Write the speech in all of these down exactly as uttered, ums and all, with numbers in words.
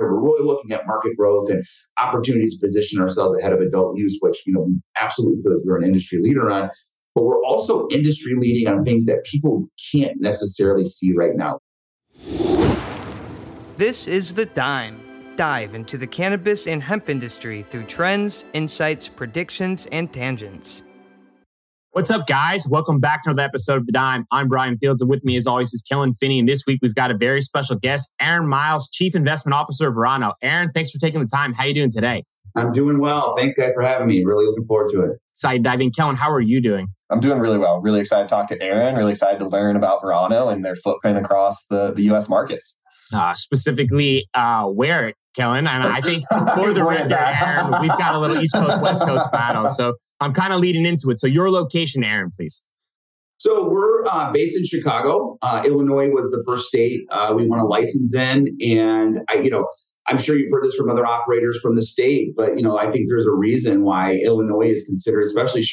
We're really looking at market growth and opportunities to position ourselves ahead of adult use, which, you know, we absolutely feel like we're an industry leader on. But we're also industry leading on things that people can't necessarily see right now. This is The Dime. Dive into the cannabis and hemp industry through trends, insights, predictions, and tangents. What's up, guys? Welcome back to another episode of The Dime. I'm Brian Fields, and with me, as always, is Kellen Finney. And this week, we've got a very special guest, Aaron Miles, Chief Investment Officer of Verano. Aaron, thanks for taking the time. How are you doing today? I'm doing well. Thanks, guys, for having me. Really looking forward to it. Excited to dive in. Kellen, how are you doing? I'm doing really well. Really excited to talk to Aaron. Really excited to learn about Verano and their footprint across the, the U S markets. Uh, specifically, uh, where, Kellen? And I think for the record, Aaron, we've got a little East Coast, West Coast battle. So I'm kind of leading into it. So your location, Aaron, please. So we're uh, based in Chicago. Uh, Illinois was the first state uh, we want to license in. And, I, you know, I'm sure you've heard this from other operators from the state, but, you know, I think there's a reason why Illinois is considered, especially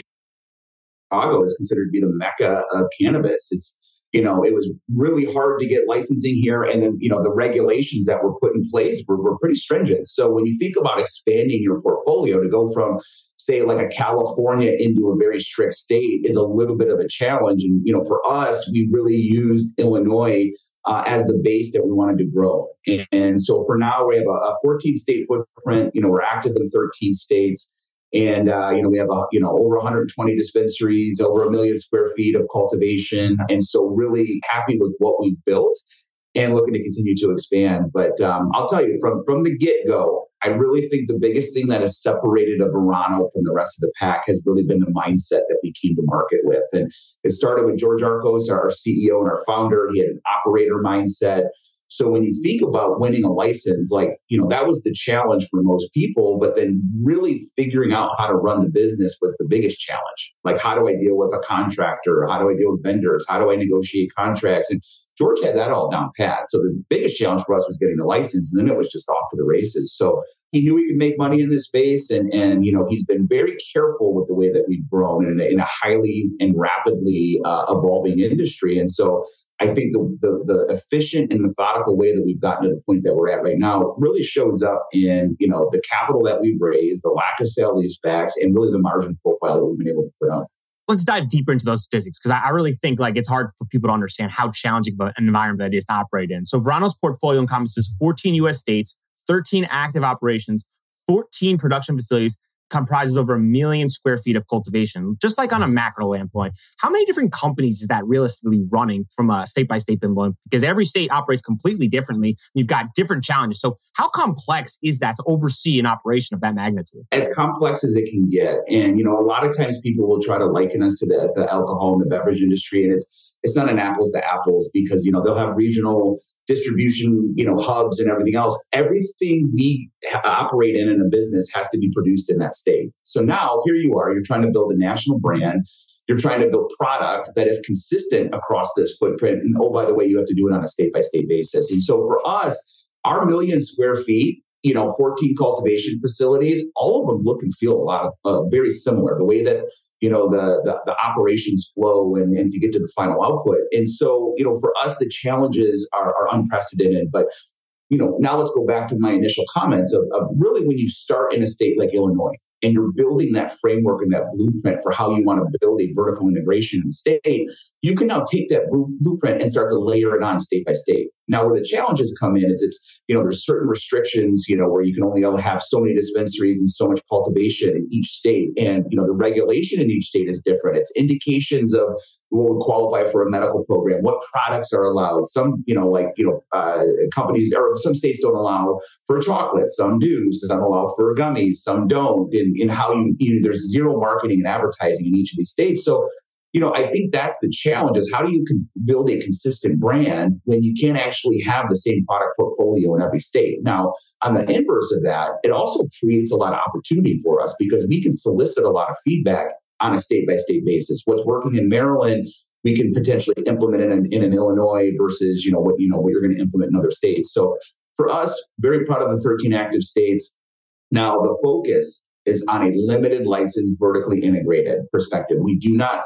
Chicago, is considered to be the mecca of cannabis. It's, you know, it was really hard to get licensing here. And then, you know, the regulations that were put in place were, were pretty stringent. So when you think about expanding your portfolio to go from, say, like a California into a very strict state is a little bit of a challenge. And, you know, for us, we really used Illinois uh, as the base that we wanted to grow. And, and so for now, we have a, a fourteen state footprint. You know, we're active in thirteen states. And, uh, you know, we have, a, you know, over one hundred twenty dispensaries, over a million square feet of cultivation. And so really happy with what we've built and looking to continue to expand. But um, I'll tell you, from, from the get-go, I really think the biggest thing that has separated a Verano from the rest of the pack has really been the mindset that we came to market with. And it started with George Arcos, our C E O and our founder. He had an operator mindset. So when you think about winning a license, like, you know, that was the challenge for most people, but then really figuring out how to run the business was the biggest challenge. Like, how do I deal with a contractor? How do I deal with vendors? How do I negotiate contracts? And George had that all down pat. So the biggest challenge for us was getting the license, and then it was just off to the races. So he knew he could make money in this space. And, and you know, he's been very careful with the way that we've grown in a, in a highly and rapidly uh, evolving industry. And so I think the, the the efficient and methodical way that we've gotten to the point that we're at right now really shows up in, you know, the capital that we've raised, the lack of sale leasebacks, and really the margin profile that we've been able to put on. Let's dive deeper into those statistics, because I, I really think like it's hard for people to understand how challenging of an environment that is to operate in. So Verano's portfolio encompasses fourteen U S states, thirteen active operations, fourteen production facilities, comprises over a million square feet of cultivation. Just like on a macro standpoint, how many different companies is that realistically running from a state-by-state standpoint? Because every state operates completely differently. You've got different challenges. So how complex is that to oversee an operation of that magnitude? As complex as it can get. And, you know, a lot of times people will try to liken us to the, the alcohol and the beverage industry. And it's it's not an apples to apples because, you know, they'll have regional distribution, you know, hubs and everything else. Everything we ha- operate in in a business has to be produced in that state. So now here you are, you're trying to build a national brand. You're trying to build product that is consistent across this footprint. And oh, by the way, you have to do it on a state by state basis. And so for us, our million square feet, you know, fourteen cultivation facilities, all of them look and feel a lot of uh, very similar. The way that, you know, the, the, the operations flow and, and to get to the final output. And so, you know, for us, the challenges are, are unprecedented. But, you know, now let's go back to my initial comments of, of really when you start in a state like Illinois and you're building that framework and that blueprint for how you want to build a vertical integration in the state, you can now take that blueprint and start to layer it on state by state. Now, where the challenges come in is it's, you know, there's certain restrictions, you know, where you can only have so many dispensaries and so much cultivation in each state. And, you know, the regulation in each state is different. It's indications of what would qualify for a medical program, what products are allowed. Some, you know, like, you know, uh, companies or some states don't allow for chocolate, some do, some allow for gummies, some don't. And in how you, you know, there's zero marketing and advertising in each of these states. So, you know, I think that's the challenge is how do you con- build a consistent brand when you can't actually have the same product portfolio in every state? Now, on the inverse of that, it also creates a lot of opportunity for us because we can solicit a lot of feedback on a state-by-state basis. What's working in Maryland, we can potentially implement it in, in an Illinois versus, you know, what, you know, what you're going to implement in other states. So for us, very proud of the thirteen active states. Now, the focus is on a limited license, vertically integrated perspective. We do not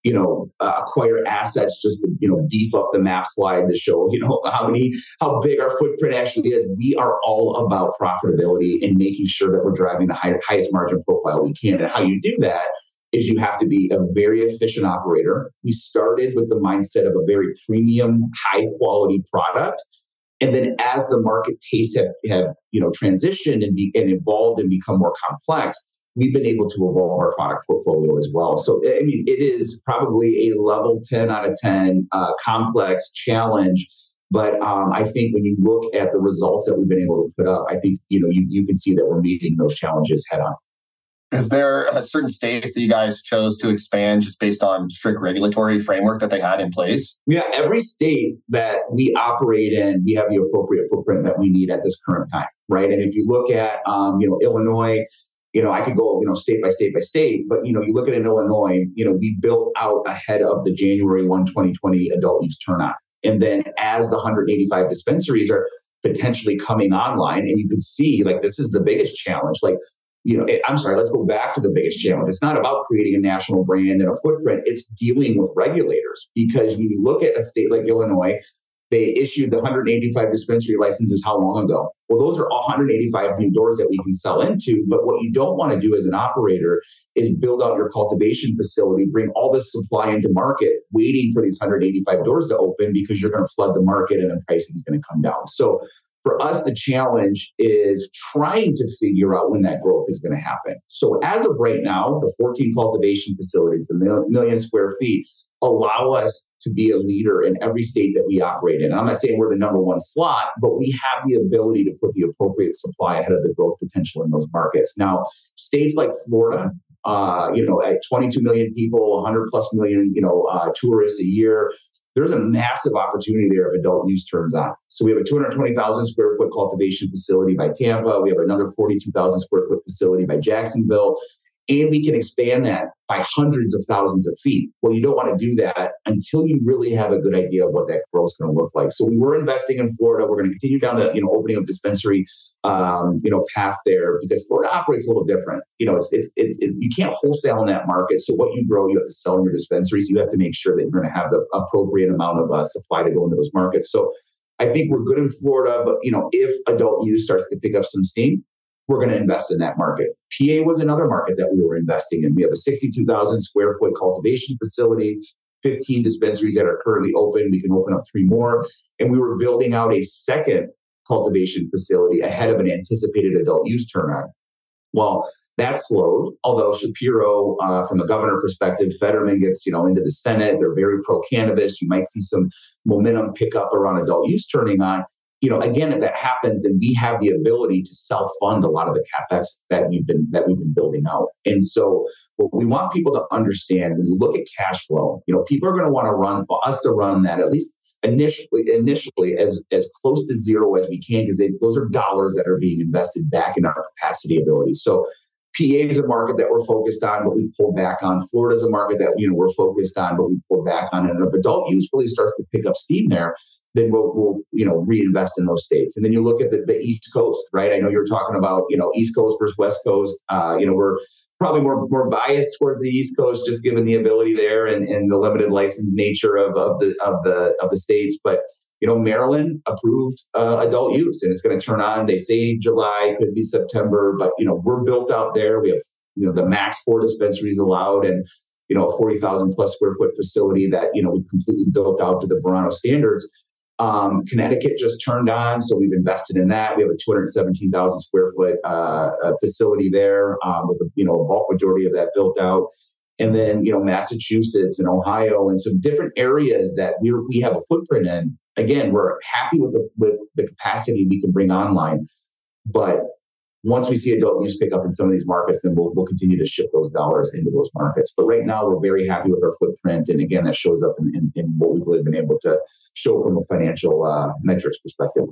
you know, uh, acquire assets just to, you know, beef up the map slide to show, you know, how many, how big our footprint actually is. We are all about profitability and making sure that we're driving the high, highest margin profile we can. And how you do that is you have to be a very efficient operator. We started with the mindset of a very premium, high quality product. And then as the market tastes have, have you know, transitioned and, be, and evolved and become more complex, we've been able to evolve our product portfolio as well. So, I mean, it is probably a level ten out of ten uh, complex challenge. But um, I think when you look at the results that we've been able to put up, I think, you know, you, you can see that we're meeting those challenges head on. Is there a certain states that you guys chose to expand just based on strict regulatory framework that they had in place? Yeah, every state that we operate in, we have the appropriate footprint that we need at this current time, right? And if you look at, um, you know, Illinois, you know, I could go, you know, state by state by state, but, you know, you look at in Illinois, you know, we built out ahead of the January first, twenty twenty adult use turn on. And then as the one hundred eighty-five dispensaries are potentially coming online, and you could see, like, this is the biggest challenge. Like, you know, I'm sorry, let's go back to the biggest challenge. It's not about creating a national brand and a footprint. It's dealing with regulators. Because when you look at a state like Illinois, they issued the one hundred eighty-five dispensary licenses how long ago? Well, those are all one hundred eighty-five new doors that we can sell into. But what you don't want to do as an operator is build out your cultivation facility, bring all this supply into market, waiting for these one hundred eighty-five doors to open, because you're going to flood the market and then pricing is going to come down. So for us, the challenge is trying to figure out when that growth is going to happen. So as of right now, the fourteen cultivation facilities, the mil- million square feet, allow us to be a leader in every state that we operate in. And I'm not saying we're the number one slot, but we have the ability to put the appropriate supply ahead of the growth potential in those markets. Now, states like Florida, uh, you know, at twenty-two million people, one hundred plus million, you know, uh, tourists a year, there's a massive opportunity there if adult use turns on. So we have a two hundred twenty thousand square foot cultivation facility by Tampa. We have another forty-two thousand square foot facility by Jacksonville. And we can expand that by hundreds of thousands of feet. Well, you don't want to do that until you really have a good idea of what that growth is going to look like. So we were investing in Florida. We're going to continue down the, you know, opening of dispensary, um, you know, path there, because Florida operates a little different. You know, it's, it's, it's it, you can't wholesale in that market. So what you grow, you have to sell in your dispensaries. You have to make sure that you're going to have the appropriate amount of uh, supply to go into those markets. So I think we're good in Florida, but, you know, if adult use starts to pick up some steam, we're going to invest in that market. P A was another market that we were investing in. We have a sixty-two thousand square foot cultivation facility, fifteen dispensaries that are currently open. We can open up three more. And we were building out a second cultivation facility ahead of an anticipated adult use turn on. Well, that slowed, although Shapiro, uh, from a governor perspective, Fetterman gets, you know, into the Senate. They're very pro-cannabis. You might see some momentum pick up around adult use turning on. You know, again, if that happens, then we have the ability to self-fund a lot of the capex that we've been that we've been building out. And so, what we want people to understand, when you look at cash flow, you know, people are going to want to run for us to run that at least initially, initially as as close to zero as we can, because those are dollars that are being invested back in our capacity ability. So, P A is a market that we're focused on, but we've pulled back on. Florida is a market that, you know, we're focused on, but we've pulled back on. And if adult use really starts to pick up steam there, then we'll, we'll, you know, reinvest in those states. And then you look at the, the East Coast, right? I know you're talking about, you know, East Coast versus West Coast. Uh, you know, we're probably more more biased towards the East Coast, just given the ability there and, and the limited license nature of, of the of the of the states. But you know, Maryland approved uh, adult use, and it's going to turn on. They say July, could be September, but you know, we're built out there. We have, you know, the max four dispensaries allowed, and you know, a forty thousand plus square foot facility that, you know, we completely built out to the Verano standards. Um, Connecticut just turned on, so we've invested in that. We have a two hundred seventeen thousand square foot uh, facility there, um, with a, you know, a bulk majority of that built out. And then, you know, Massachusetts and Ohio and some different areas that we we have a footprint in. Again, we're happy with the with the capacity we can bring online, but once we see adult use pick up in some of these markets, then we'll we'll continue to ship those dollars into those markets. But right now, we're very happy with our footprint, and again, that shows up in, in, in what we've really been able to show from a financial uh, metrics perspective.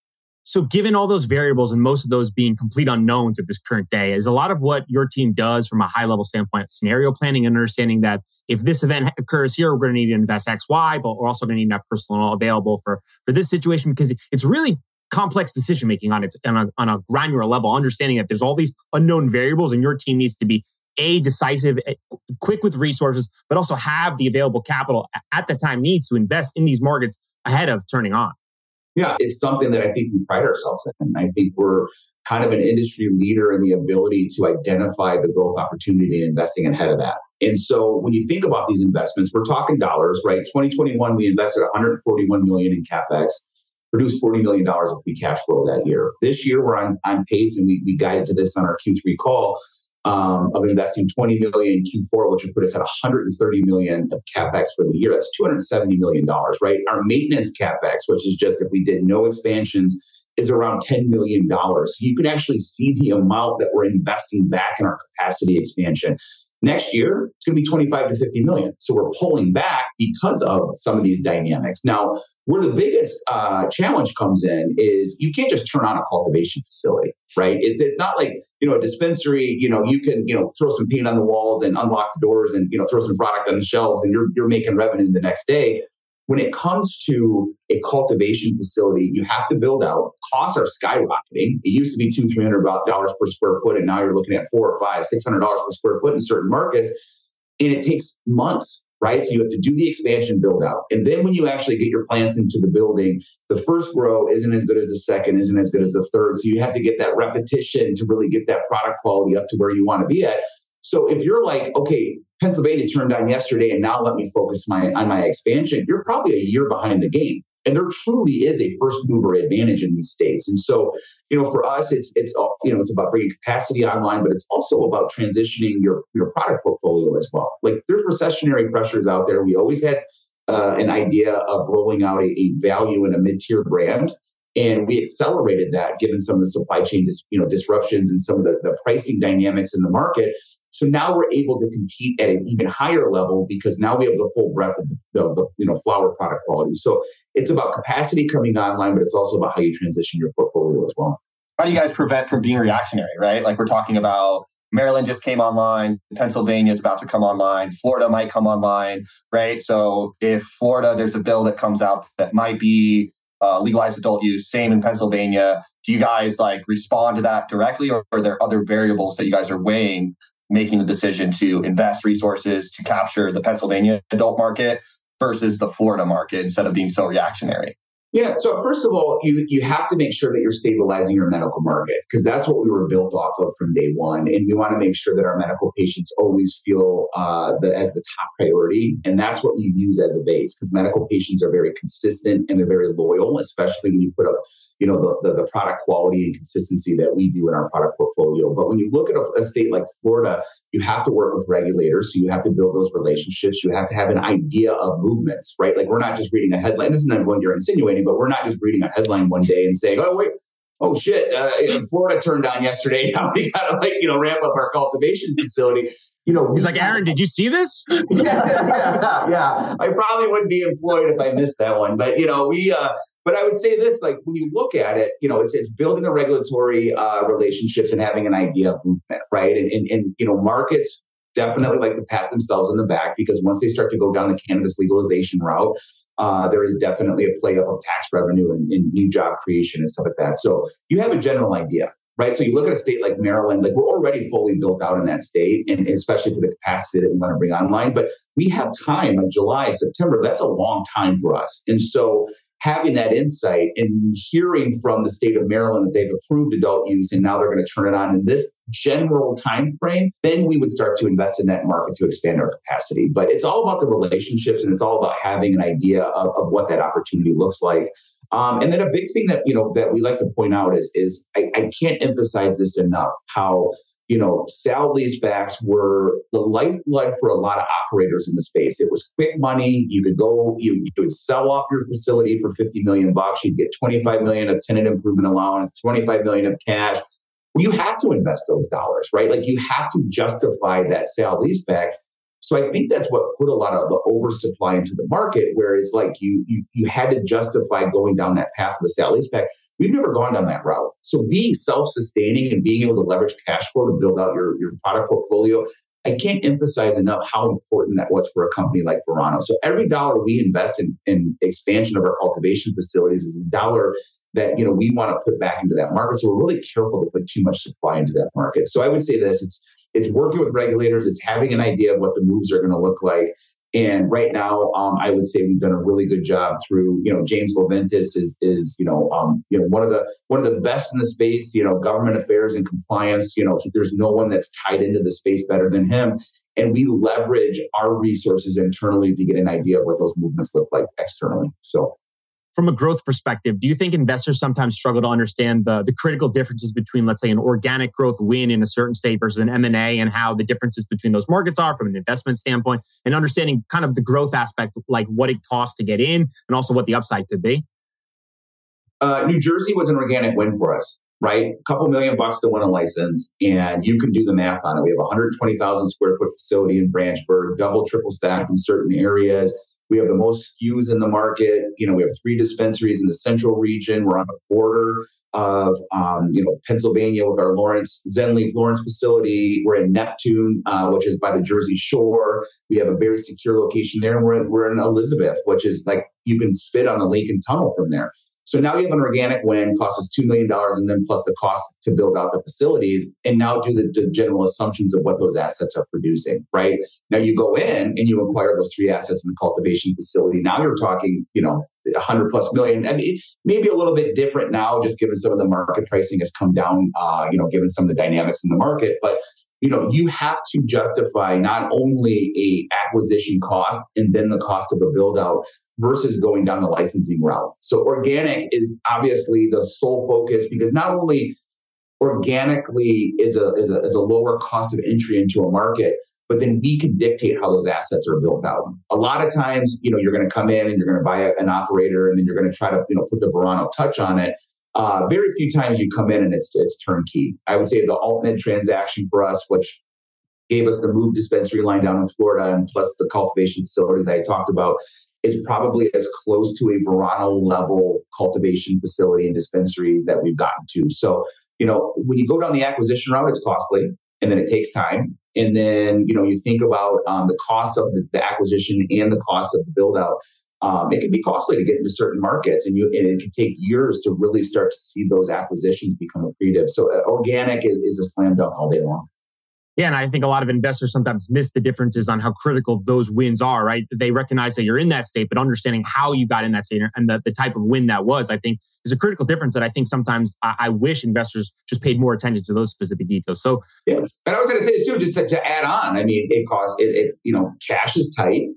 So given all those variables and most of those being complete unknowns at this current day, is a lot of what your team does from a high level standpoint, scenario planning and understanding that if this event occurs here, we're going to need to invest X, Y, but we're also going to need that personnel available for, for this situation, because it's really complex decision making on it on a, on a granular level, understanding that there's all these unknown variables and your team needs to be A, decisive, quick with resources, but also have the available capital at the time needs to invest in these markets ahead of turning on. Yeah, it's something that I think we pride ourselves in. I think we're kind of an industry leader in the ability to identify the growth opportunity and investing ahead of that. And so when you think about these investments, we're talking dollars, right? twenty twenty-one, we invested one hundred forty-one million dollars in CapEx, produced forty million dollars of free cash flow that year. This year, we're on, on pace, and we, we guided to this on our Q three call, um, of investing twenty million dollars in Q four, which would put us at one hundred thirty million dollars of CapEx for the year. That's two hundred seventy million dollars, right? Our maintenance CapEx, which is just if we did no expansions, is around ten million dollars. So you can actually see the amount that we're investing back in our capacity expansion. Next year, it's going to be twenty-five to fifty million. So we're pulling back because of some of these dynamics. Now, where the biggest uh, challenge comes in is you can't just turn on a cultivation facility, right? It's it's not like, you know, a dispensary, you know, you can, you know, throw some paint on the walls and unlock the doors and, you know, throw some product on the shelves and you're you're making revenue the next day. When it comes to a cultivation facility, you have to build out. Costs are skyrocketing. It used to be two, three hundred dollars per square foot, and now you're looking at four or five, six hundred dollars per square foot in certain markets, and it takes months, right? So you have to do the expansion build out, and then when you actually get your plants into the building, the first grow isn't as good as the second, isn't as good as the third. So you have to get that repetition to really get that product quality up to where you want to be at. So if you're like, okay, Pennsylvania turned on yesterday and now let me focus my on my expansion, you're probably a year behind the game. And there truly is a first mover advantage in these states. And so, you know, for us, it's it's you know, it's about bringing capacity online, but it's also about transitioning your your product portfolio as well. Like there's recessionary pressures out there. We always had uh, an idea of rolling out a, a value and a mid-tier brand. And we accelerated that given some of the supply chain dis, you know, disruptions and some of the, the pricing dynamics in the market. So now we're able to compete at an even higher level because now we have the full breadth of the, of the you know, flower product quality. So it's about capacity coming online, but it's also about how you transition your portfolio as well. How do you guys prevent from being reactionary, right? Like we're talking about Maryland just came online, Pennsylvania is about to come online, Florida might come online, right? So if Florida, there's a bill that comes out that might be Uh, legalized adult use, same in Pennsylvania. Do you guys like respond to that directly, or are there other variables that you guys are weighing, making the decision to invest resources to capture the Pennsylvania adult market versus the Florida market instead of being so reactionary? Yeah. So first of all, you you have to make sure that you're stabilizing your medical market because that's what we were built off of from day one. And we want to make sure that our medical patients always feel uh, the, as the top priority. And that's what we use as a base because medical patients are very consistent and they're very loyal, especially when you put up, you know, the, the, the product quality and consistency that we do in our product portfolio. But when you look at a, a state like Florida, you have to work with regulators. So you have to build those relationships. You have to have an idea of movements, right? Like we're not just reading a headline. This is not what you're insinuating, but we're not just reading a headline one day and saying, oh, wait, oh, shit, uh, Florida turned on yesterday. Now we got to like, you know, ramp up our cultivation facility. You know, he's like, Aaron, did you see this? yeah, yeah, yeah. I probably wouldn't be employed if I missed that one. But, you know, we, uh, but I would say this, like when you look at it, you know, it's it's building the regulatory uh, relationships and having an idea of movement, right? And, and, and, you know, markets definitely like to pat themselves in the back because once they start to go down the cannabis legalization route, uh, there is definitely a play up of tax revenue and, and new job creation and stuff like that. So you have a general idea, right? So you look at a state like Maryland, like we're already fully built out in that state, and especially for the capacity that we want to bring online. But we have time, like July, September, that's a long time for us. And so having that insight and hearing from the state of Maryland that they've approved adult use and now they're going to turn it on in this general time frame, then we would start to invest in that market to expand our capacity. But it's all about the relationships and it's all about having an idea of, of what that opportunity looks like. Um, and then a big thing that, you know, that we like to point out is, is I, I can't emphasize this enough, how, you know, sale leasebacks were the lifeblood for a lot of operators in the space. It was quick money. You could go, you, you would sell off your facility for fifty million bucks. You'd get twenty-five million of tenant improvement allowance, twenty-five million of cash. You have to invest those dollars, right? Like you have to justify that sale leaseback. So I think that's what put a lot of the oversupply into the market, whereas like you, you, you had to justify going down that path of the sale leaseback. We've never gone down that route. So being self-sustaining and being able to leverage cash flow to build out your, your product portfolio, I can't emphasize enough how important that was for a company like Verano. So every dollar we invest in, in expansion of our cultivation facilities is a dollar that, you know, we want to put back into that market. So we're really careful to put too much supply into that market. So I would say this, it's it's working with regulators. It's having an idea of what the moves are going to look like. And right now, um, I would say we've done a really good job through, you know, James Leventis is, is you know, um, you know, one of the one of the best in the space, you know, government affairs and compliance. You know, there's no one that's tied into the space better than him. And we leverage our resources internally to get an idea of what those movements look like externally. So, from a growth perspective, do you think investors sometimes struggle to understand the, the critical differences between, let's say, an organic growth win in a certain state versus an M and A, and how the differences between those markets are from an investment standpoint, and understanding kind of the growth aspect, like what it costs to get in and also what the upside could be? Uh, New Jersey was an organic win for us, right? A couple million bucks to win a license, and you can do the math on it. We have a one hundred twenty thousand square foot facility in Branchburg, double, triple stacked in certain areas. We have the most S K Us in the market. You know, we have three dispensaries in the central region. We're on the border of, um, you know, Pennsylvania with our Lawrence, Zenleaf Lawrence facility. We're in Neptune, uh, which is by the Jersey Shore. We have a very secure location there. And we're in, we're in Elizabeth, which is like you can spit on the Lincoln Tunnel from there. So now you have an organic win, costs us two million dollars, and then plus the cost to build out the facilities, and now do the, the general assumptions of what those assets are producing, right? Now you go in and you acquire those three assets in the cultivation facility. Now you're talking, you know, one hundred plus million. I mean, maybe a little bit different now, just given some of the market pricing has come down, uh, you know, given some of the dynamics in the market. But, you know, you have to justify not only a acquisition cost and then the cost of a build out versus going down the licensing route. So organic is obviously the sole focus, because not only organically is a, is a, is a lower cost of entry into a market, but then we can dictate how those assets are built out. A lot of times, you know, you're going to come in and you're going to buy a, an operator, and then you're going to try to, you know, put the Verano touch on it. Uh, very few times you come in and it's it's turnkey. I would say the AltMed transaction for us, which gave us the Move dispensary line down in Florida, and plus the cultivation facilities I talked about, is probably as close to a Verano level cultivation facility and dispensary that we've gotten to. So, you know, when you go down the acquisition route, it's costly, and then it takes time. And then, you know, you think about um, the cost of the, the acquisition and the cost of the build out. Um, it can be costly to get into certain markets, and you and it can take years to really start to see those acquisitions become accretive. So uh, organic is, is a slam dunk all day long. Yeah, and I think a lot of investors sometimes miss the differences on how critical those wins are, right? They recognize that you're in that state, but understanding how you got in that state and the, the type of win that was, I think, is a critical difference that I think sometimes I, I wish investors just paid more attention to those specific details. So, yeah, and I was going to say this too, just to, to add on. I mean, it costs it, it's you know, cash is tight,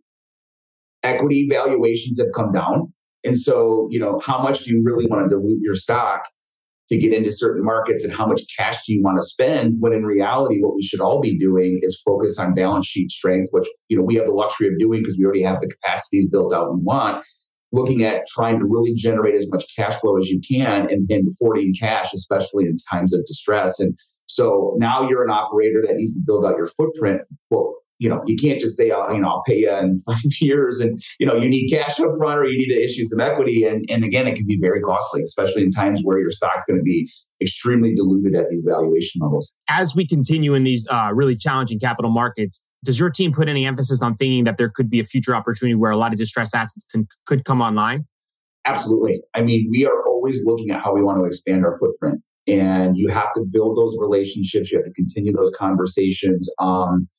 equity valuations have come down, and so you know, how much do you really want to dilute your stock to get into certain markets, and how much cash do you want to spend, when in reality, what we should all be doing is focus on balance sheet strength, which, you know, we have the luxury of doing because we already have the capacities built out we want, looking at trying to really generate as much cash flow as you can and, and hoarding cash, especially in times of distress. And so now you're an operator that needs to build out your footprint. Well, you know, you can't just say, oh, you know, I'll pay you in five years and, you know, you need cash up front or you need to issue some equity. And, and again, it can be very costly, especially in times where your stock's going to be extremely diluted at these valuation levels. As we continue in these uh, really challenging capital markets, does your team put any emphasis on thinking that there could be a future opportunity where a lot of distressed assets can, could come online? Absolutely. I mean, we are always looking at how we want to expand our footprint, and you have to build those relationships. You have to continue those conversations. Um,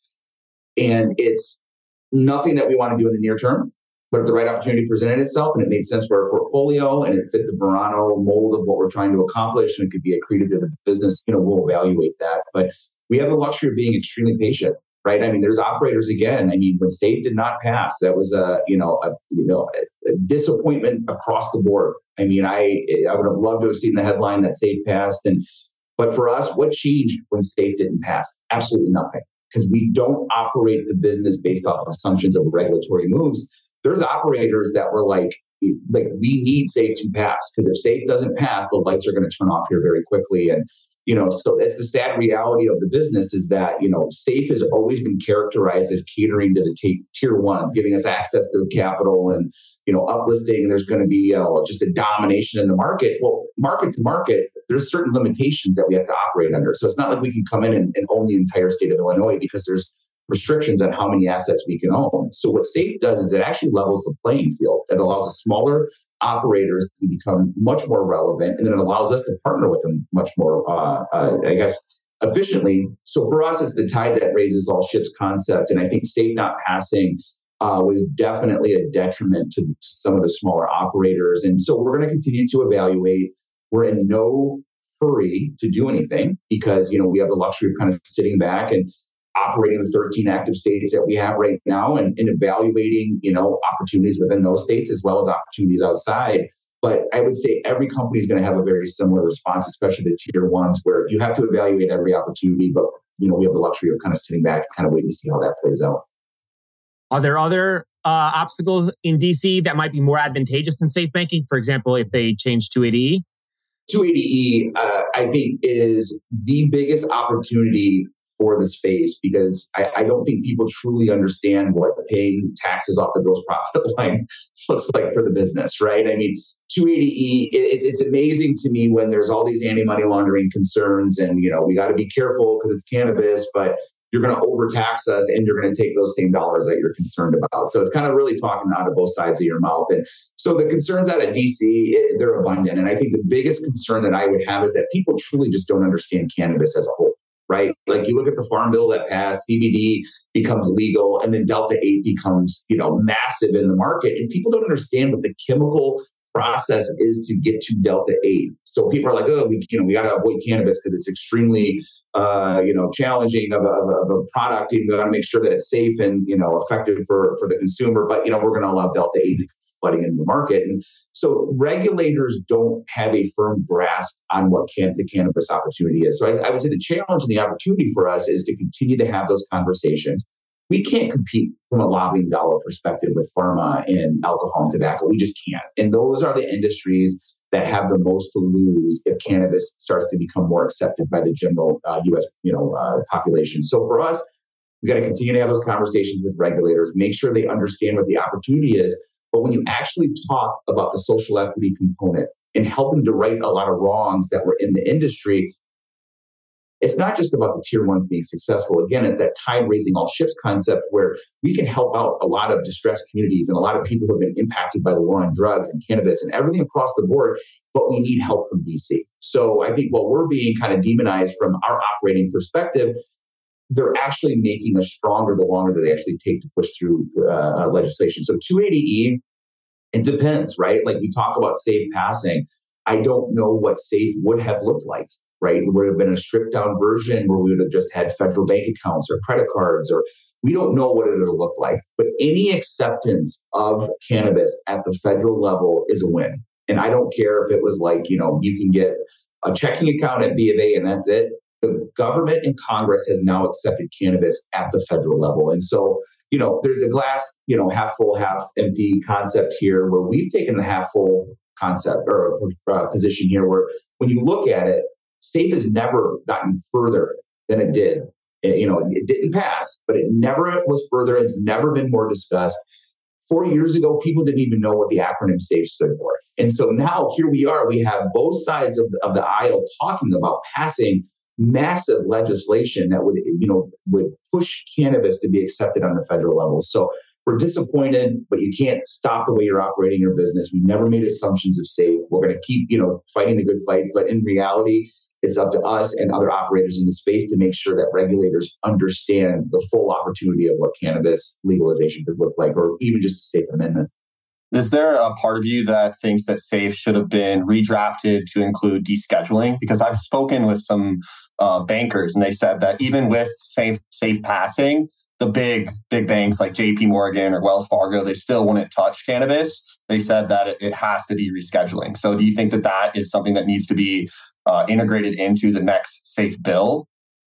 And it's nothing that we want to do in the near term, but if the right opportunity presented itself and it made sense for our portfolio and it fit the Verano mold of what we're trying to accomplish and it could be accretive to the business, you know, we'll evaluate that. But we have the luxury of being extremely patient, right? I mean, there's operators again. I mean, when SAFE did not pass, that was a, you know, a, you know, a, a disappointment across the board. I mean, I I would have loved to have seen the headline that SAFE passed, and but for us, what changed when SAFE didn't pass? Absolutely nothing. Because we don't operate the business based off of assumptions of regulatory moves. There's operators that were like, like we need SAFE to pass, because if SAFE doesn't pass, the lights are going to turn off here very quickly. And, you know, so that's the sad reality of the business, is that, you know, SAFE has always been characterized as catering to the t- tier ones, giving us access to capital and, you know, uplisting. There's going to be uh, just a domination in the market. Well, market to market, there's certain limitations that we have to operate under. So it's not like we can come in and, and own the entire state of Illinois, because there's restrictions on how many assets we can own. So what SAFE does is it actually levels the playing field. It allows the smaller operators to become much more relevant, and then it allows us to partner with them much more, uh, uh, I guess, efficiently. So for us, it's the tide that raises all ships concept. And I think safe not passing uh, was definitely a detriment to, to some of the smaller operators. And so we're going to continue to evaluate. We're in no hurry to do anything because, you know, we have the luxury of kind of sitting back and operating the thirteen active states that we have right now and, and evaluating, you know, opportunities within those states as well as opportunities outside. But I would say every company is going to have a very similar response, especially the tier ones, where you have to evaluate every opportunity. But, you know, we have the luxury of kind of sitting back and kind of waiting to see how that plays out. Are there other uh, obstacles in D C that might be more advantageous than safe banking? For example, if they change two eighty E? two eighty E, uh, I think, is the biggest opportunity for the space because I, I don't think people truly understand what paying taxes off the gross profit line looks like for the business, right? I mean, two eighty E, it, it's amazing to me when there's all these anti-money laundering concerns and, you know, we got to be careful because it's cannabis, but you're going to overtax us and you're going to take those same dollars that you're concerned about. So it's kind of really talking out of both sides of your mouth. And so the concerns out of D C, it, they're abundant. And I think the biggest concern that I would have is that people truly just don't understand cannabis as a whole. Right? Like you look at the farm bill that passed, C B D becomes legal, and then Delta eight becomes, you know, massive in the market. And people don't understand what the chemical process is to get to Delta eight. So people are like, oh, we, you know, we got to avoid cannabis because it's extremely, uh, you know, challenging of a, of a product. And we got to make sure that it's safe and, you know, effective for, for the consumer. But, you know, we're going to allow Delta eight to come flooding into the market. And so regulators don't have a firm grasp on what can, the cannabis opportunity is. So I, I would say the challenge and the opportunity for us is to continue to have those conversations. We can't compete from a lobbying dollar perspective with pharma and alcohol and tobacco. We just can't. And those are the industries that have the most to lose if cannabis starts to become more accepted by the general uh, U S you know, uh, population. So for us, we got to continue to have those conversations with regulators, make sure they understand what the opportunity is. But when you actually talk about the social equity component and helping to right a lot of wrongs that were in the industry, it's not just about the tier ones being successful. Again, it's that tide raising all ships concept where we can help out a lot of distressed communities and a lot of people who have been impacted by the war on drugs and cannabis and everything across the board, but we need help from D C. So I think while we're being kind of demonized from our operating perspective, they're actually making us stronger the longer that they actually take to push through uh, legislation. So two eighty E, it depends, right? Like we talk about safe passing. I don't know what safe would have looked like. Right? It would have been a stripped down version where we would have just had federal bank accounts or credit cards, or we don't know what it would look like. But any acceptance of cannabis at the federal level is a win. And I don't care if it was like, you know, you can get a checking account at B of A and that's it. The government and Congress has now accepted cannabis at the federal level. And so, you know, there's the glass, you know, half full, half empty concept here where we've taken the half full concept or uh, position here where when you look at it, SAFE has never gotten further than it did. It, you know, it didn't pass, but it never was further. It's never been more discussed. Four years ago, people didn't even know what the acronym SAFE stood for. And so now here we are. We have both sides of the, of the aisle talking about passing massive legislation that would, you know, would push cannabis to be accepted on the federal level. So we're disappointed, but you can't stop the way you're operating your business. We never made assumptions of SAFE. We're going to keep, you know, fighting the good fight. But in reality, it's up to us and other operators in the space to make sure that regulators understand the full opportunity of what cannabis legalization could look like, or even just a SAFE amendment. Is there a part of you that thinks that SAFE should have been redrafted to include descheduling? Because I've spoken with some uh, bankers and they said that even with SAFE, SAFE passing, the big, big banks like J P Morgan or Wells Fargo, they still wouldn't touch cannabis. They said that it, it has to be rescheduling. So do you think that that is something that needs to be uh, integrated into the next SAFE bill?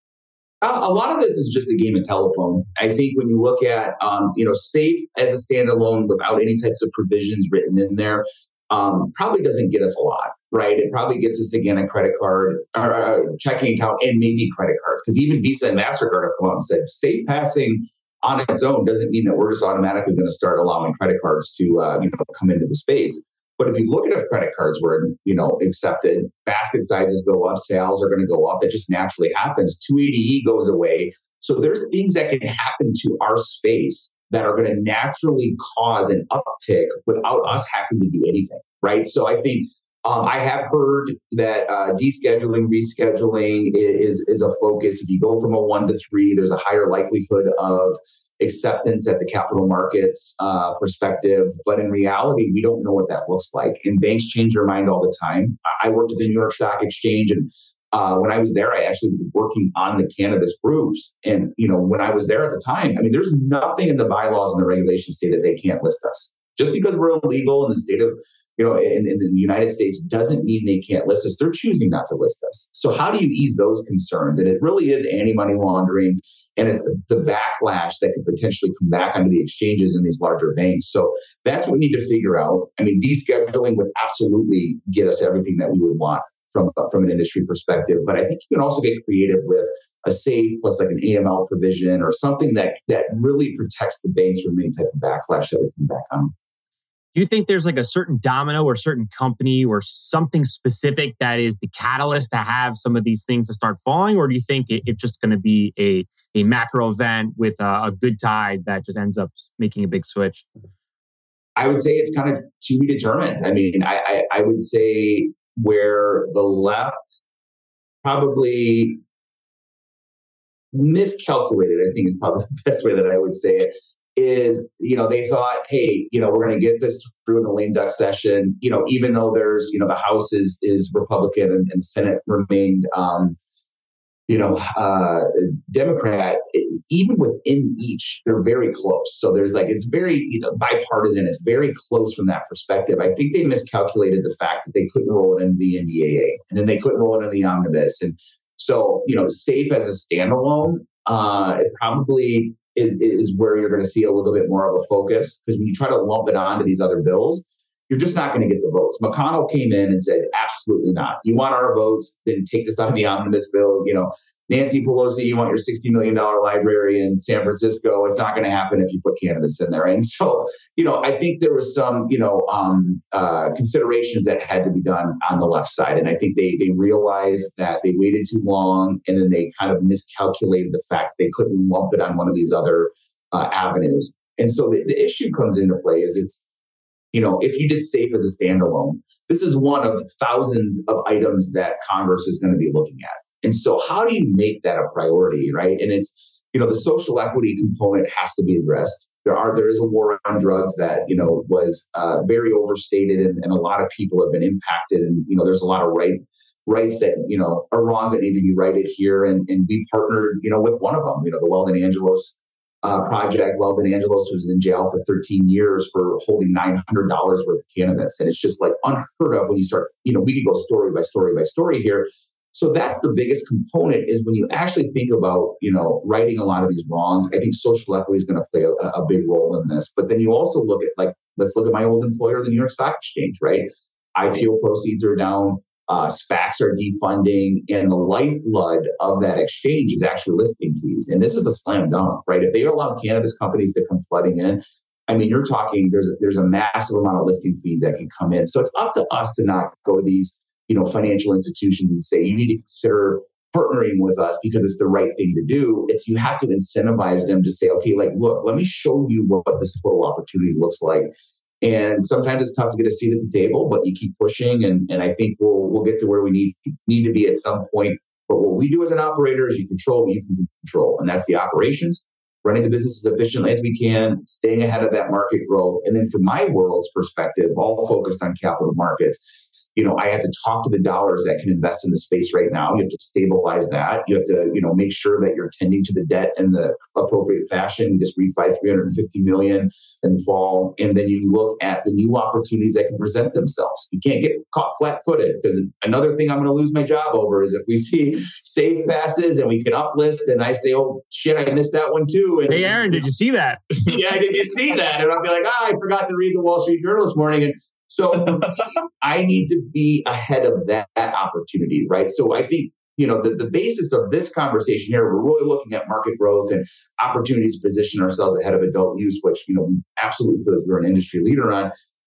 A lot of this is just a game of telephone. I think when you look at, um, you know, SAFE as a standalone without any types of provisions written in there, um, probably doesn't get us a lot, right? It probably gets us, again, a credit card or a checking account and maybe credit cards. Because even Visa and MasterCard have come out and said SAFE passing on its own doesn't mean that we're just automatically going to start allowing credit cards to, uh, you know, come into the space. But if you look at if credit cards were, you know, accepted, basket sizes go up, sales are going to go up. That just naturally happens. two eighty E goes away. So there's things that can happen to our space that are going to naturally cause an uptick without us having to do anything, right? So I think Um, I have heard that uh, descheduling, rescheduling is, is a focus. If you go from a one to three, there's a higher likelihood of acceptance at the capital markets uh, perspective. But in reality, we don't know what that looks like. And banks change their mind all the time. I worked at the New York Stock Exchange, and uh, when I was there, I actually was working on the cannabis groups. And, you know, when I was there at the time, I mean, there's nothing in the bylaws and the regulations say that they can't list us. Just because we're illegal in the state of, you know, in, in the United States doesn't mean they can't list us. They're choosing not to list us. So how do you ease those concerns? And it really is anti-money laundering, and it's the, the backlash that could potentially come back onto the exchanges and these larger banks. So that's what we need to figure out. I mean, descheduling would absolutely get us everything that we would want from, from an industry perspective. But I think you can also get creative with a SAFE plus like an A M L provision or something that, that really protects the banks from any type of backlash that would come back on. Do you think there's like a certain domino or certain company or something specific that is the catalyst to have some of these things to start falling? Or do you think it, it's just going to be a, a macro event with a, a good tide that just ends up making a big switch? I would say it's kind of to be determined. I mean, I, I, I would say where the left probably miscalculated, I think is probably the best way that I would say it, is, you know, they thought, hey, you know, we're going to get this through in the lame duck session, you know, even though there's, you know, the House is, is Republican and, and the Senate remained, um, you know, uh, Democrat, it, even within each, they're very close. So there's like, it's very, you know, bipartisan. It's very close from that perspective. I think they miscalculated the fact that they couldn't roll it into the N D A A and then they couldn't roll it into the omnibus. And so, you know, SAFE as a standalone, uh, it probably Is, is where you're going to see a little bit more of a focus, because when you try to lump it onto these other bills, you're just not going to get the votes. McConnell came in and said, absolutely not. You want our votes, then take this out of the omnibus bill. You know, Nancy Pelosi, you want your sixty million dollars library in San Francisco. It's not going to happen if you put cannabis in there. And so, you know, I think there was some, you know, um, uh, considerations that had to be done on the left side. And I think they they realized that they waited too long, and then they kind of miscalculated the fact they couldn't lump it on one of these other uh, avenues. And so the, the issue comes into play is it's, you know, if you did SAFE as a standalone, this is one of thousands of items that Congress is going to be looking at. And so how do you make that a priority, right? And it's, you know, the social equity component has to be addressed. There are, there is a war on drugs that, you know, was uh, very overstated, and, and a lot of people have been impacted. And, you know, there's a lot of right, rights that, you know, are wrongs that need to be righted here. And, and we partnered, you know, with one of them, you know, the Weldon Angelos uh, project. Weldon Angelos was in jail for thirteen years for holding nine hundred dollars worth of cannabis. And it's just like unheard of when you start, you know, we could go story by story by story here. So that's the biggest component, is when you actually think about, you know, righting a lot of these wrongs. I think social equity is going to play a, a big role in this. But then you also look at, like, let's look at my old employer, the New York Stock Exchange, right? I P O proceeds are down, uh, SPACs are defunding, and the lifeblood of that exchange is actually listing fees. And this is a slam dunk, right? If they allow cannabis companies to come flooding in, I mean, you're talking, there's a, there's a massive amount of listing fees that can come in. So it's up to us to not go to these, you know, financial institutions and say, you need to consider partnering with us because it's the right thing to do. If you have to incentivize them to say, okay, like, look, let me show you what this total opportunity looks like. And sometimes it's tough to get a seat at the table, but you keep pushing. And, and I think we'll we'll get to where we need need to be at some point. But what we do as an operator is you control what you can control. And that's the operations, running the business as efficiently as we can, staying ahead of that market growth. And then from my world's perspective, all focused on capital markets. You know, I have to talk to the dollars that can invest in the space right now. You have to stabilize that. You have to, you know, make sure that you're tending to the debt in the appropriate fashion. Just refi three hundred fifty million in the fall. And then you look at the new opportunities that can present themselves. You can't get caught flat-footed, because another thing I'm going to lose my job over is if we see SAFE passes and we can uplist and I say, oh, shit, I missed that one too. And, hey, Aaron, did you see that? Yeah, did you see that? And I'll be like, ah, I forgot to read the Wall Street Journal this morning. And so I need to be ahead of that, that opportunity, right? So I think, you know, the, the basis of this conversation here, we're really looking at market growth and opportunities to position ourselves ahead of adult use, which, you know, we absolutely feel like we're an industry leader on.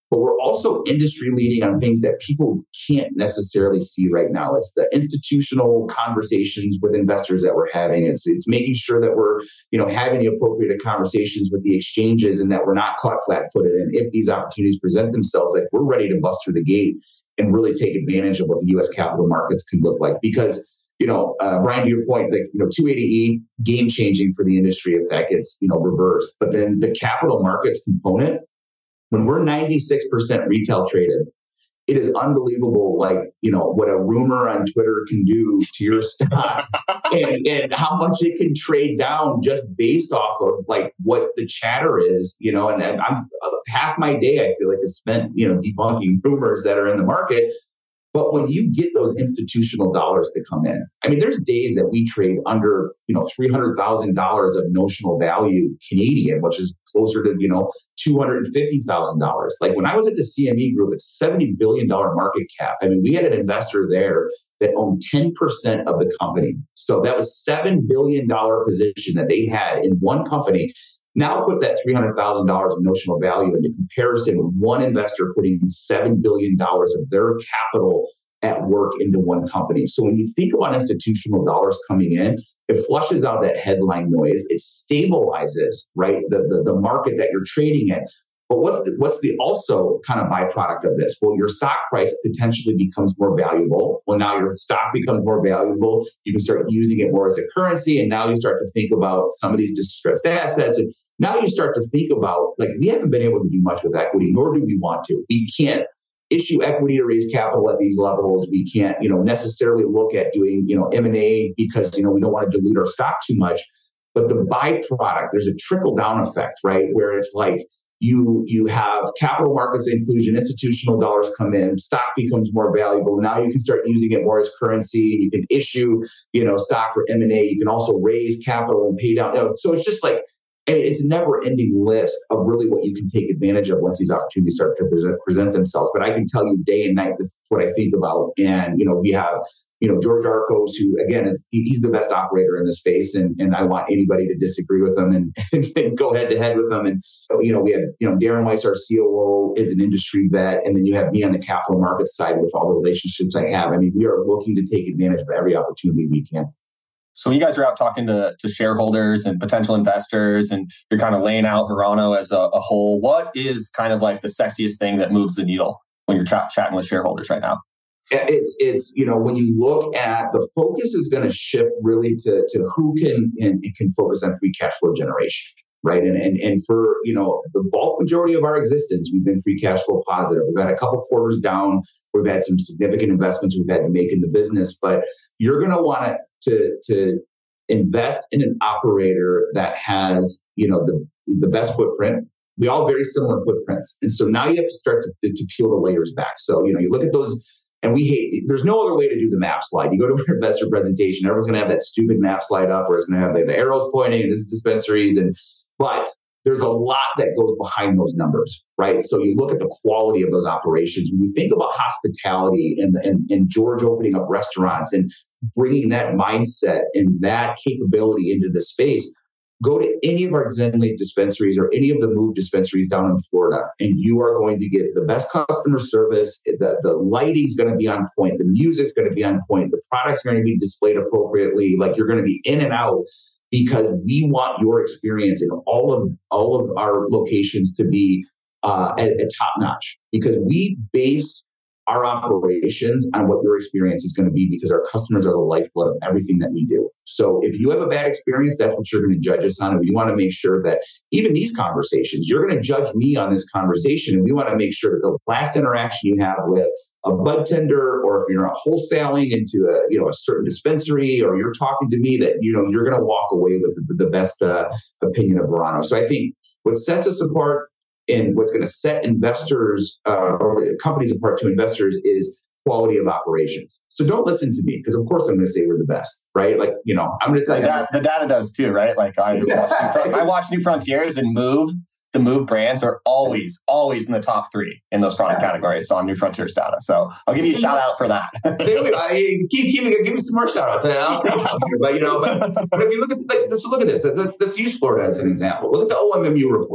but we're also industry leading on things that people can't necessarily see right now. It's the institutional conversations with investors that we're having. It's it's making sure that we're, you know, having the appropriate conversations with the exchanges and that we're not caught flat-footed. And if these opportunities present themselves, like we're ready to bust through the gate and really take advantage of what the U S capital markets can look like. Because, you know, uh, Brian, to your point, like, you know, two eighty E, game changing for the industry if that gets, you know, reversed. But then the capital markets component, when we're ninety-six percent retail traded, it is unbelievable, like, you know, what a rumor on Twitter can do to your stock and, and how much it can trade down just based off of like what the chatter is, you know, and, and I'm uh, half my day, I feel like is spent, you know, debunking rumors that are in the market. But when you get those institutional dollars that come in, I mean, there's days that we trade under, you know, three hundred thousand dollars of notional value Canadian, which is closer to, you know, two hundred fifty thousand dollars. Like when I was at the C M E Group, it's seventy billion dollars market cap. I mean, we had an investor there that owned ten percent of the company. So that was seven billion dollars position that they had in one company. Now put that three hundred thousand dollars of notional value into comparison with one investor putting seven billion dollars of their capital at work into one company. So when you think about institutional dollars coming in, it flushes out that headline noise. It stabilizes, right, the, the, the market that you're trading in. But what's the, what's the also kind of byproduct of this? Well, your stock price potentially becomes more valuable. Well, now your stock becomes more valuable. You can start using it more as a currency. And now you start to think about some of these distressed assets. And now you start to think about, like, we haven't been able to do much with equity, nor do we want to. We can't issue equity to raise capital at these levels. We can't, you know, necessarily look at doing, you know, M and A because, you know, we don't want to dilute our stock too much. But the byproduct, there's a trickle down effect, right? Where it's like, You you have capital markets inclusion, institutional dollars come in, stock becomes more valuable. Now you can start using it more as currency. You can issue, you know, stock for M and A. You can also raise capital and pay down. You know, so it's just like, it's a never-ending list of really what you can take advantage of once these opportunities start to present, present themselves. But I can tell you day and night, this is what I think about. And, you know, we have, you know, George Arcos, who, again, is he's the best operator in the space. And, and I want anybody to disagree with him and, and go head to head with him. And, you know, we have, you know, Darren Weiss, our C O O, is an industry vet. And then you have me on the capital markets side with all the relationships I have. I mean, we are looking to take advantage of every opportunity we can. So when you guys are out talking to, to shareholders and potential investors and you're kind of laying out Verano as a, a whole, what is kind of like the sexiest thing that moves the needle when you're ch- chatting with shareholders right now? It's, it's you know, when you look at the focus is going to shift really to, to who can and can focus on free cash flow generation, right? And, and and for, you know, the bulk majority of our existence, we've been free cash flow positive. We've had a couple quarters down. We've had some significant investments we've had to make in the business, but you're going to want to to invest in an operator that has, you know, the the best footprint. We all have very similar footprints, and so now you have to start to, to peel the layers back. So, you know, you look at those. And we hate, there's no other way to do the map slide. You go to an investor presentation, everyone's going to have that stupid map slide up where it's going to have the, the arrows pointing and this is dispensaries. And, but there's a lot that goes behind those numbers, right? So you look at the quality of those operations. When you think about hospitality and, and, and George opening up restaurants and bringing that mindset and that capability into the space, go to any of our Zenleaf dispensaries or any of the Move dispensaries down in Florida, and you are going to get the best customer service. The, the lighting's going to be on point. The music's going to be on point. The product's going to be displayed appropriately. Like, you're going to be in and out because we want your experience in all of all of our locations to be uh, at, at top notch, because we base our operations on what your experience is going to be, because our customers are the lifeblood of everything that we do. So if you have a bad experience, that's what you're going to judge us on. And we want to make sure that even these conversations, you're going to judge me on this conversation. And we want to make sure that the last interaction you have with a bud tender, or if you're wholesaling into a, you know, a certain dispensary, or you're talking to me, that, you know, you're going to walk away with the, the best uh, opinion of Verano. So I think what sets us apart and what's going to set investors uh, or companies apart to investors is quality of operations. So don't listen to me, because of course I'm going to say we're the best, right? Like, you know, I'm going to tell the, you. Da- the data does too, right? Like I, yeah. watch New Front- I watch New Frontiers and Move. The Move brands are always, always in the top three in those product yeah. categories on New Frontiers data. So I'll give you a shout out for that. keep, keep, give me some more shout outs. I'll take some here, but you know, but, but if you look at, like, let's look at this. Let's use Florida as an example. Look at the O M M U report.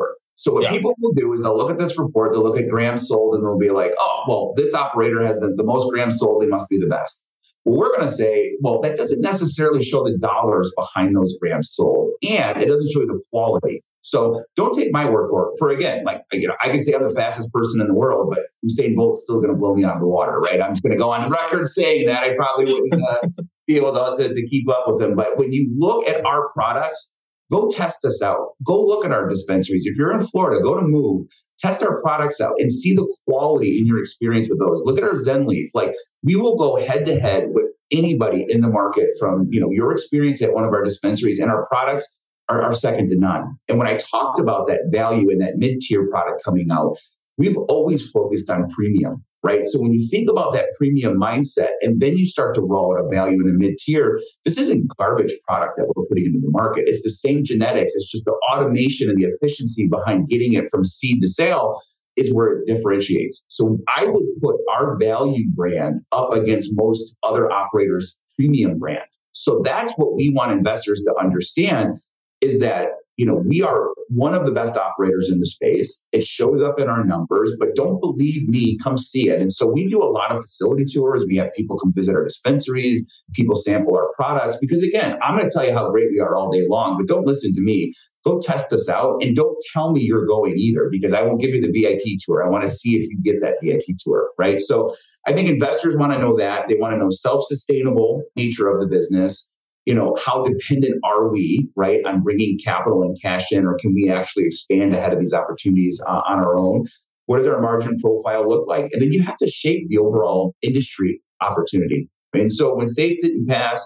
So what Yeah. people will do is they'll look at this report, they'll look at grams sold, and they'll be like, oh, well, this operator has the, the most grams sold, they must be the best. Well, we're going to say, well, that doesn't necessarily show the dollars behind those grams sold, and it doesn't show you the quality. So don't take my word for it. For again, like, you know, I can say I'm the fastest person in the world, but Usain Bolt's still going to blow me out of the water, right? I'm just going to go on record saying that. I probably wouldn't uh, be able to, to, to keep up with him. But when you look at our products, go test us out. Go look at our dispensaries. If you're in Florida, go to Move, test our products out and see the quality in your experience with those. Look at our Zen Leaf. Like, we will go head to head with anybody in the market from, you know, your experience at one of our dispensaries, and our products are, are second to none. And when I talked about that value and that mid-tier product coming out, we've always focused on premium, right? So when you think about that premium mindset, and then you start to roll out a value in the mid-tier, this isn't garbage product that we're putting into the market. It's the same genetics. It's just the automation and the efficiency behind getting it from seed to sale is where it differentiates. So I would put our value brand up against most other operators' premium brand. So that's what we want investors to understand, is that, you know, we are one of the best operators in the space. It shows up in our numbers, but don't believe me, come see it. And so we do a lot of facility tours. We have people come visit our dispensaries, people sample our products, because again, I'm going to tell you how great we are all day long, but don't listen to me. Go test us out, and don't tell me you're going either, because I won't give you the V I P tour. I want to see if you get that V I P tour, right? So I think investors want to know that. They want to know self-sustainable nature of the business. You know, how dependent are we, right, on bringing capital and cash in, or can we actually expand ahead of these opportunities uh, on our own? What does our margin profile look like? And then you have to shape the overall industry opportunity. And so when SAFE didn't pass,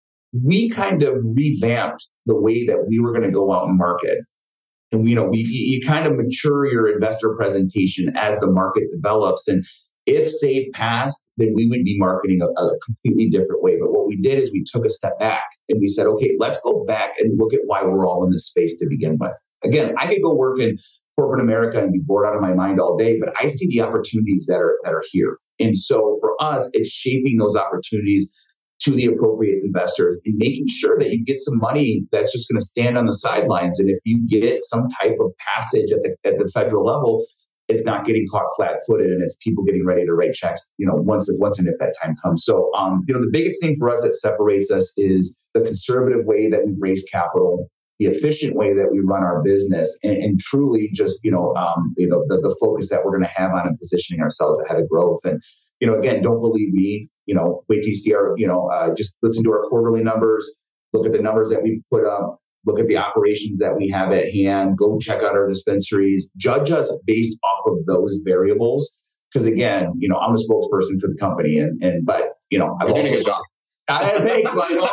we kind of revamped the way that we were going to go out and market. And, you know, we you kind of mature your investor presentation as the market develops. And if SAFE passed, then we would be marketing a, a completely different way. But what we did is we took a step back and we said, okay, let's go back and look at why we're all in this space to begin with. Again, I could go work in corporate America and be bored out of my mind all day, but I see the opportunities that are that are here. And so for us, it's shaping those opportunities to the appropriate investors and making sure that you get some money that's just going to stand on the sidelines. And if you get some type of passage at the, at the federal level, it's not getting caught flat-footed, and it's people getting ready to write checks, you know, once, once and if that time comes. So, um, you know, the biggest thing for us that separates us is the conservative way that we raise capital, the efficient way that we run our business, and, and truly just, you know, um, you know, the, the focus that we're going to have on and positioning ourselves ahead of growth. And, you know, again, don't believe me, you know, wait till you see our, you know, uh, just listen to our quarterly numbers, look at the numbers that we put up, look at the operations that we have at hand, go check out our dispensaries, judge us based off of those variables. Because again, you know, I'm a spokesperson for the company, and, and but, you know, I've You're also, doing a good job. I think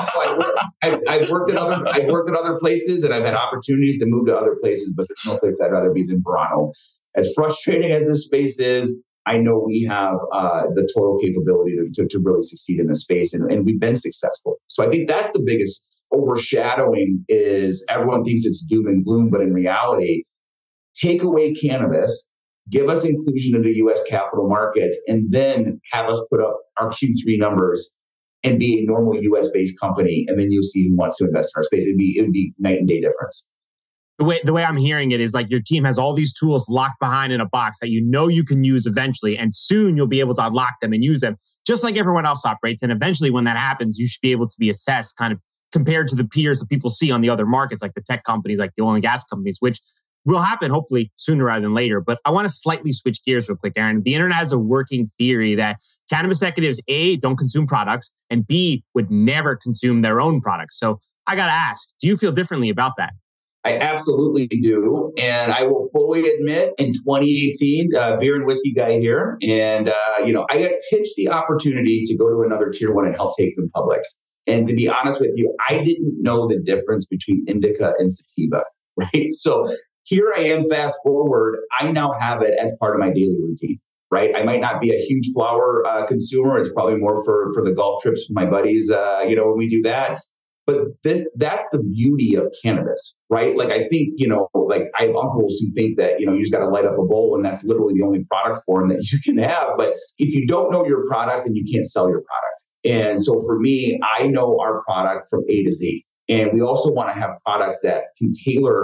I've, I've worked at other I've worked at other places, and I've had opportunities to move to other places, but there's no place I'd rather be than Verano. As frustrating as this space is, I know we have uh, the total capability to, to, to really succeed in this space, and, and we've been successful. So I think that's the biggest overshadowing, is everyone thinks it's doom and gloom, but in reality, take away cannabis, give us inclusion into U S capital markets, and then have us put up our Q three numbers and be a normal U S-based company, and then you'll see who wants to invest in our space. It'd be it would be night and day difference. The way the way I'm hearing it is like your team has all these tools locked behind in a box that you know you can use eventually, and soon you'll be able to unlock them and use them just like everyone else operates. And eventually, when that happens, you should be able to be assessed kind of compared to the peers that people see on the other markets, like the tech companies, like the oil and gas companies, which will happen hopefully sooner rather than later. But I want to slightly switch gears real quick, Aaron. The internet has a working theory that cannabis executives, A, don't consume products, and B, would never consume their own products. So I got to ask, do you feel differently about that? I absolutely do. And I will fully admit, in twenty eighteen, uh, beer and whiskey guy here. And, uh, you know, I got pitched the opportunity to go to another tier one and help take them public. And to be honest with you, I didn't know the difference between indica and sativa, right? So here I am, fast forward, I now have it as part of my daily routine, right? I might not be a huge flower uh, consumer. It's probably more for, for the golf trips with my buddies, uh, you know, when we do that. But this, that's the beauty of cannabis, right? Like, I think, you know, like I have uncles who think that, you know, you just got to light up a bowl and that's literally the only product form that you can have. But if you don't know your product, then you can't sell your product. And so for me, I know our product from A to Z. And we also want to have products that can tailor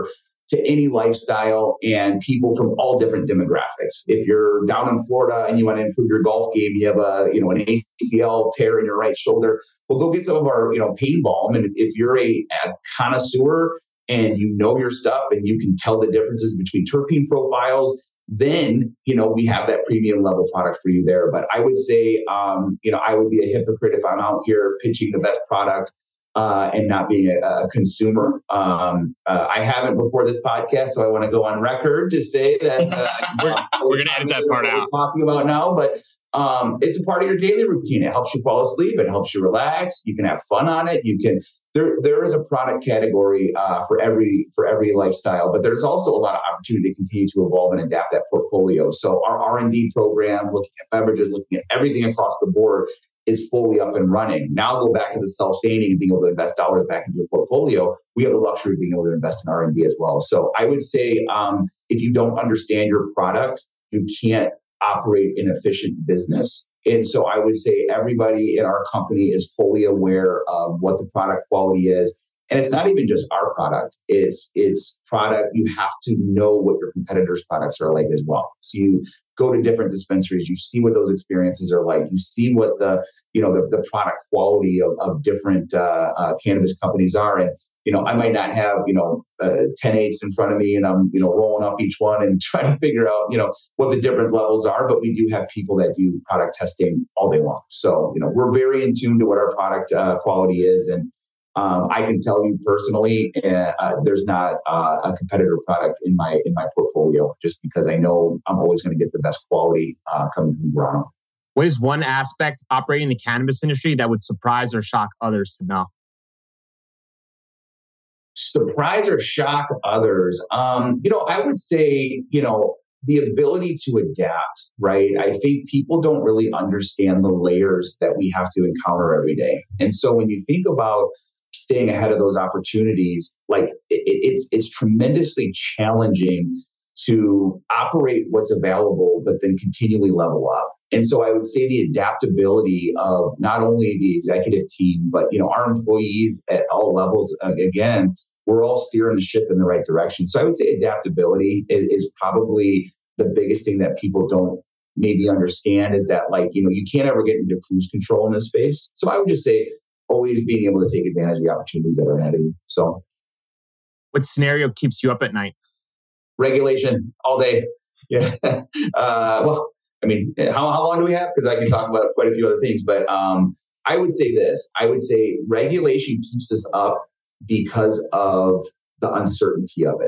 to any lifestyle and people from all different demographics. If you're down in Florida and you want to improve your golf game, you have a, you know, an A C L tear in your right shoulder, well, go get some of our, you know, pain balm. And if you're a, a connoisseur and you know your stuff and you can tell the differences between terpene profiles, then, you know, we have that premium level product for you there. But I would say, um, you know, I would be a hypocrite if I'm out here pitching the best product Uh, and not being a, a consumer. Um, uh, I haven't before this podcast, so I want to go on record to say that uh, we're, we're going to edit that part out. We're talking about now, but um, it's a part of your daily routine. It helps you fall asleep. It helps you relax. You can have fun on it. You can. There, there is a product category uh, for every for every lifestyle, but there's also a lot of opportunity to continue to evolve and adapt that portfolio. So our R and D program, looking at beverages, looking at everything across the board, is fully up and running. Now go back to the self-sustaining and being able to invest dollars back into your portfolio. We have the luxury of being able to invest in R and D as well. So I would say um, if you don't understand your product, you can't operate an efficient business. And so I would say everybody in our company is fully aware of what the product quality is. And it's not even just our product. It's it's product. You have to know what your competitors' products are like as well. So you go to different dispensaries, you see what those experiences are like. You see what the you know the, the product quality of, of different uh, uh, cannabis companies are. And you know, I might not have you know uh, ten eights in front of me, and I'm you know rolling up each one and trying to figure out you know what the different levels are. But we do have people that do product testing all day long. So you know, we're very in tune to what our product uh, quality is. And Um, I can tell you personally, uh, there's not uh, a competitor product in my in my portfolio, just because I know I'm always going to get the best quality uh, coming from Verano. What is one aspect operating in the cannabis industry that would surprise or shock others to know? Surprise or shock others? Um, you know, I would say, you know, the ability to adapt, right? I think people don't really understand the layers that we have to encounter every day. And so when you think about staying ahead of those opportunities, like it, it's it's tremendously challenging to operate what's available, but then continually level up. And so I would say the adaptability of not only the executive team, but you know our employees at all levels. Uh, again, we're all steering the ship in the right direction. So I would say adaptability is, is probably the biggest thing that people don't maybe understand. Is that like you know you can't ever get into cruise control in this space. So I would just say, always being able to take advantage of the opportunities that are ahead of you. So, what scenario keeps you up at night? Regulation all day. Yeah. uh, well, I mean, how, how long do we have? Because I can talk about quite a few other things, but um, I would say this. I would say regulation keeps us up because of the uncertainty of it.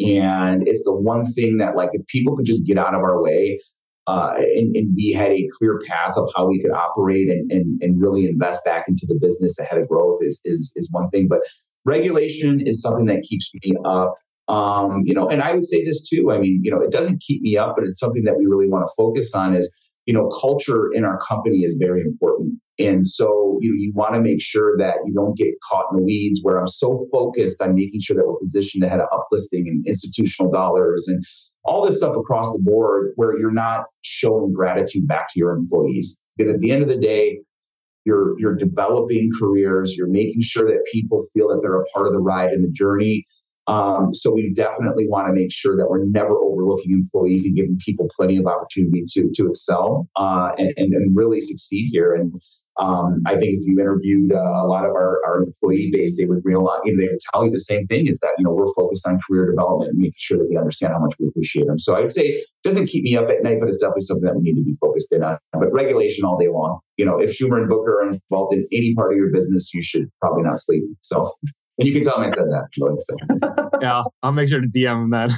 And it's the one thing that, like, if people could just get out of our way, Uh, and, and we had a clear path of how we could operate and, and, and really invest back into the business ahead of growth is, is, is one thing. But regulation is something that keeps me up. Um, you know, and I would say this too. I mean, you know, it doesn't keep me up, but it's something that we really want to focus on is, you know, culture in our company is very important. And so, you know, you want to make sure that you don't get caught in the weeds where I'm so focused on making sure that we're positioned ahead of uplisting and institutional dollars and all this stuff across the board where you're not showing gratitude back to your employees. Because at the end of the day, you're you're developing careers, you're making sure that people feel that they're a part of the ride and the journey. Um, so we definitely want to make sure that we're never overlooking employees and giving people plenty of opportunity to to excel uh, and, and, and really succeed here. And um, I think if you interviewed uh, a lot of our, our employee base, they would realize, you know, they would tell you the same thing, is that, you know, we're focused on career development and making sure that they understand how much we appreciate them. So I would say it doesn't keep me up at night, but it's definitely something that we need to be focused in on. But regulation all day long. You know, if Schumer and Booker are involved in any part of your business, you should probably not sleep. So, and you can tell them I said that. So. Yeah, I'll make sure to D M him that.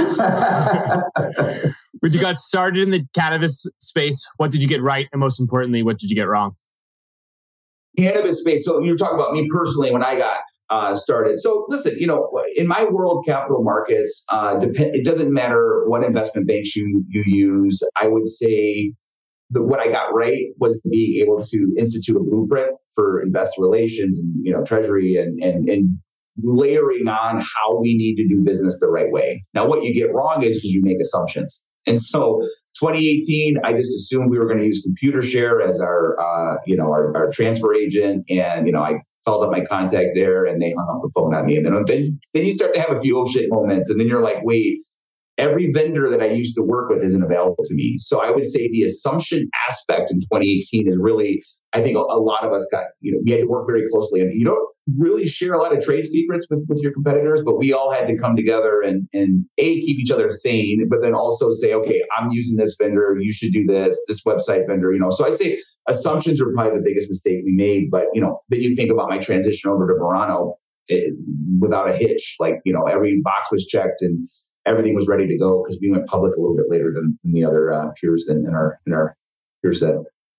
When you got started in the cannabis space, what did you get right? And most importantly, what did you get wrong? Cannabis space. So you're talking about me personally when I got uh, started. So listen, you know, in my world, capital markets, uh, depend, it doesn't matter what investment banks you, you use. I would say the, what I got right was being able to institute a blueprint for investor relations and, you know, treasury and, and, and layering on how we need to do business the right way. Now, what you get wrong is, is you make assumptions. And so twenty eighteen, I just assumed we were going to use ComputerShare as our, uh, you know, our, our transfer agent. And, you know, I called up my contact there, and they hung up the phone on me. And then, then, then you start to have a few oh shit moments. And then you're like, wait, every vendor that I used to work with isn't available to me. So I would say the assumption aspect in twenty eighteen is really, I think a, a lot of us got, you know, we had to work very closely. And you don't really share a lot of trade secrets with, with your competitors, but we all had to come together and, and A, keep each other sane, but then also say, okay, I'm using this vendor, you should do this, this website vendor, you know. So I'd say assumptions are probably the biggest mistake we made. But, you know, then you think about my transition over to Verano it, without a hitch. Like, you know, every box was checked and everything was ready to go because we went public a little bit later than, than the other uh, peers in, in our in our peer set.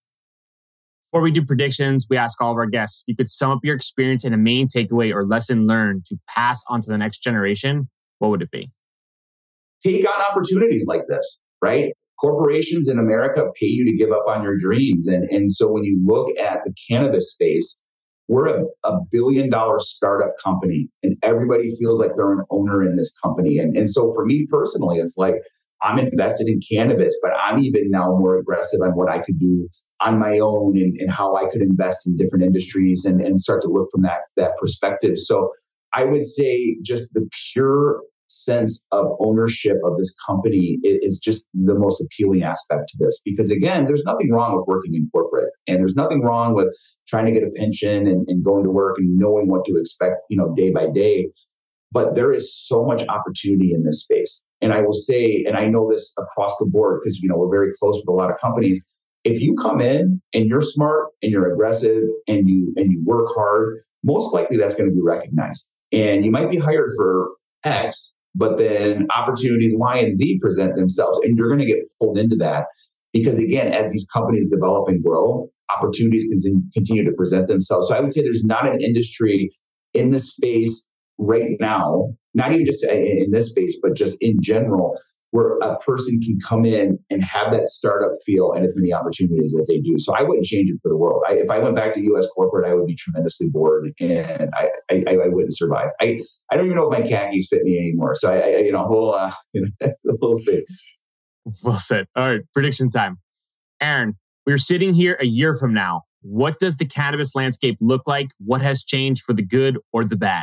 Before we do predictions, we ask all of our guests, you could sum up your experience in a main takeaway or lesson learned to pass on to the next generation. What would it be? Take on opportunities like this, right? Corporations in America pay you to give up on your dreams. And, and so when you look at the cannabis space, we're a, a billion dollar startup company and everybody feels like they're an owner in this company. And, and so for me personally, it's like, I'm invested in cannabis, but I'm even now more aggressive on what I could do on my own and, and how I could invest in different industries and, and start to look from that, that perspective. So I would say just the pure sense of ownership of this company is just the most appealing aspect to this. Because again, there's nothing wrong with working in corporate and there's nothing wrong with trying to get a pension and, and going to work and knowing what to expect, you know, day by day. But there is so much opportunity in this space. And I will say, and I know this across the board because, you know, we're very close with a lot of companies. If you come in and you're smart and you're aggressive and you and you work hard, most likely that's going to be recognized. And you might be hired for X, but then opportunities Y and Z present themselves and you're going to get pulled into that. Because again, as these companies develop and grow, opportunities can continue to present themselves. So I would say there's not an industry in this space right now, not even just in this space, but just in general, where a person can come in and have that startup feel and as many opportunities as they do. So I wouldn't change it for the world. I, if I went back to U S corporate, I would be tremendously bored and I, I, I wouldn't survive. I, I don't even know if my khakis fit me anymore. So I, I you know, we'll, uh, you know, we'll see. Well said. All right, prediction time. Aaron, we're sitting here a year from now. What does the cannabis landscape look like? What has changed for the good or the bad?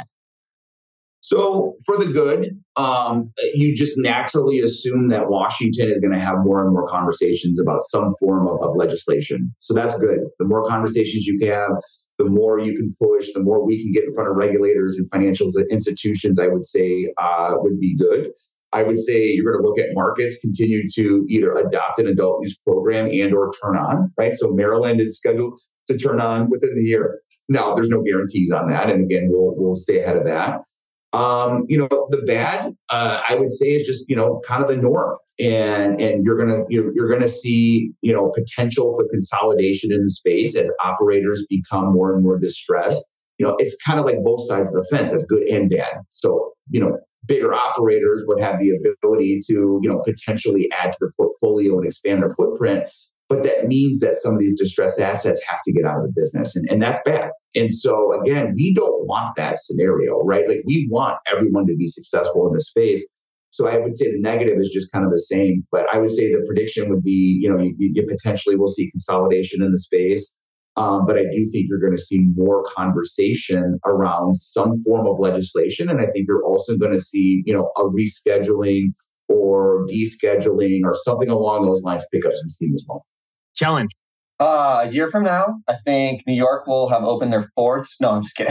So for the good, um, you just naturally assume that Washington is going to have more and more conversations about some form of, of legislation. So that's good. The more conversations you have, the more you can push, the more we can get in front of regulators and financial institutions, I would say uh, would be good. I would say you're going to look at markets, continue to either adopt an adult use program and or turn on, right? So Maryland is scheduled to turn on within the year. Now, there's no guarantees on that. And again, we'll we'll stay ahead of that. Um, you know, the bad, uh, I would say, is just, you know, kind of the norm. And and you're gonna you're, you're gonna see, you know, potential for consolidation in the space as operators become more and more distressed. You know, it's kind of like both sides of the fence. That's good and bad. So, you know, bigger operators would have the ability to, you know, potentially add to the portfolio and expand their footprint. But that means that some of these distressed assets have to get out of the business. And, and that's bad. And so, again, we don't want that scenario, right? Like we want everyone to be successful in the space. So I would say the negative is just kind of the same. But I would say the prediction would be, you know, you, you potentially will see consolidation in the space. Um, but I do think you're going to see more conversation around some form of legislation. And I think you're also going to see, you know, a rescheduling or descheduling or something along those lines pick up some steam as well. Challenge. Uh, a year from now, I think New York will have opened their fourth. No, I'm just kidding.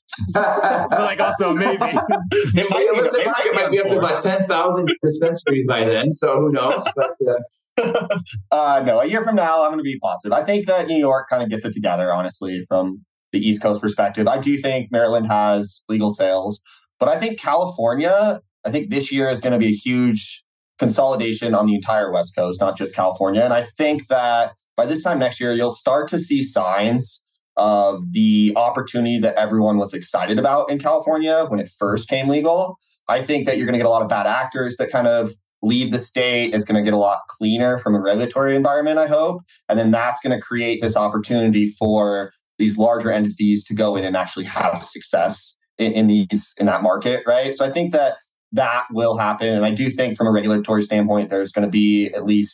Like also maybe. It might, it might, it might, it might be up to about ten thousand dispensaries by then. So who knows? But, uh, uh, no, a year from now, I'm going to be positive. I think that New York kind of gets it together, honestly, from the East Coast perspective. I do think Maryland has legal sales, but I think California, I think this year is going to be a huge consolidation on the entire West Coast, not just California. And I think that by this time next year, you'll start to see signs of the opportunity that everyone was excited about in California when it first came legal. I think that you're going to get a lot of bad actors that kind of leave the state. It's going to get a lot cleaner from a regulatory environment, I hope. And then that's going to create this opportunity for these larger entities to go in and actually have success in, in these in that market, right? So I think that that will happen. And I do think from a regulatory standpoint, there's going to be at least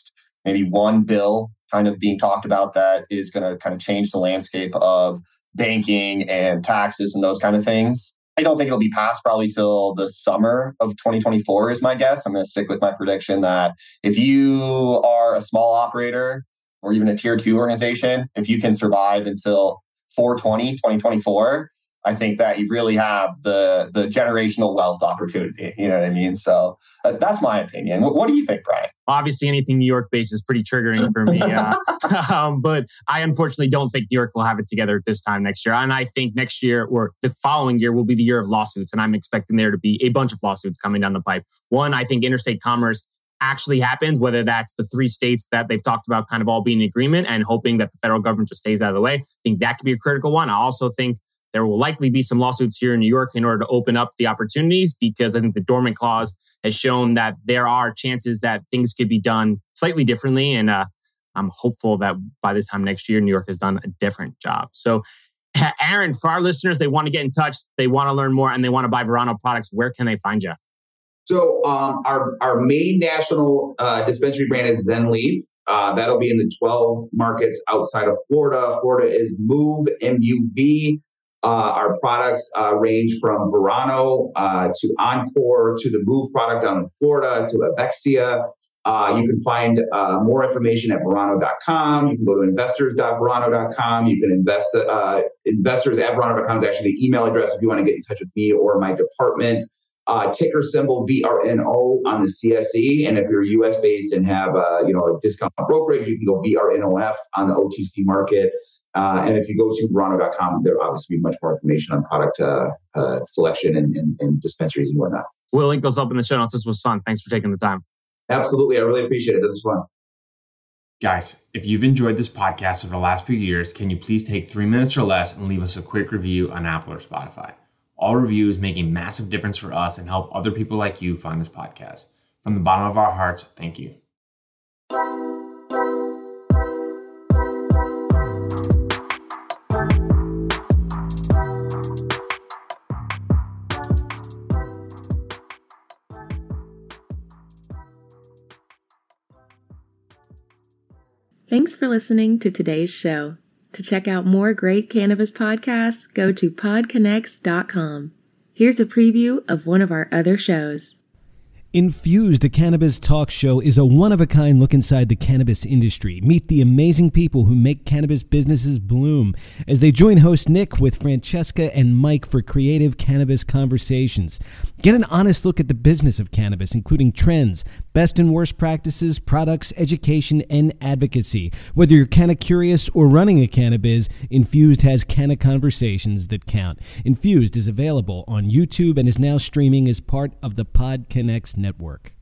maybe one bill kind of being talked about that is going to kind of change the landscape of banking and taxes and those kind of things. I don't think it'll be passed probably till the summer of twenty twenty-four is my guess. I'm going to stick with my prediction that if you are a small operator or even a tier two organization, if you can survive until four twenty, twenty twenty-four, I think that you really have the the generational wealth opportunity. You know what I mean? So uh, that's my opinion. What, what do you think, Brian? Obviously, anything New York based is pretty triggering for me. Uh, um, but I unfortunately don't think New York will have it together at this time next year. And I think next year or the following year will be the year of lawsuits. And I'm expecting there to be a bunch of lawsuits coming down the pipe. One, I think interstate commerce actually happens, whether that's the three states that they've talked about kind of all being in agreement and hoping that the federal government just stays out of the way. I think that could be a critical one. I also think there will likely be some lawsuits here in New York in order to open up the opportunities, because I think the dormant clause has shown that there are chances that things could be done slightly differently. And uh, I'm hopeful that by this time next year, New York has done a different job. So Aaron, for our listeners, they want to get in touch, they want to learn more, and they want to buy Verano products. Where can they find you? So um, our, our main national uh, dispensary brand is ZenLeaf. Uh, that'll be in the twelve markets outside of Florida. Florida is Move, M U V. Uh, our products uh, range from Verano uh, to Encore to the Move product down in Florida to Avexia. Uh, you can find uh, more information at verano dot com. You can go to investors dot verano dot com. You can invest, uh, investors at verano dot com is actually the email address if you want to get in touch with me or my department. Uh, ticker symbol V R N O on the C S E. And if you're U S based and have uh, you know, a discount brokerage, you can go V R N O F on the O T C market. Uh, and if you go to verano dot com, there'll obviously be much more information on product uh, uh, selection and, and, and dispensaries and whatnot. We'll link those up in the show notes. This was fun. Thanks for taking the time. Absolutely. I really appreciate it. This was fun. Guys, if you've enjoyed this podcast over the last few years, can you please take three minutes or less and leave us a quick review on Apple or Spotify? All reviews make a massive difference for us and help other people like you find this podcast. From the bottom of our hearts, thank you. Thanks for listening to today's show. To check out more great cannabis podcasts, go to pod connects dot com. Here's a preview of one of our other shows. Infused, a cannabis talk show, is a one-of-a-kind look inside the cannabis industry. Meet the amazing people who make cannabis businesses bloom as they join host Nick with Francesca and Mike for creative cannabis conversations. Get an honest look at the business of cannabis, including trends, best and worst practices, products, education, and advocacy. Whether you're canna curious or running a cannabis, Infused has canna conversations that count. Infused is available on YouTube and is now streaming as part of the Pod Connects network.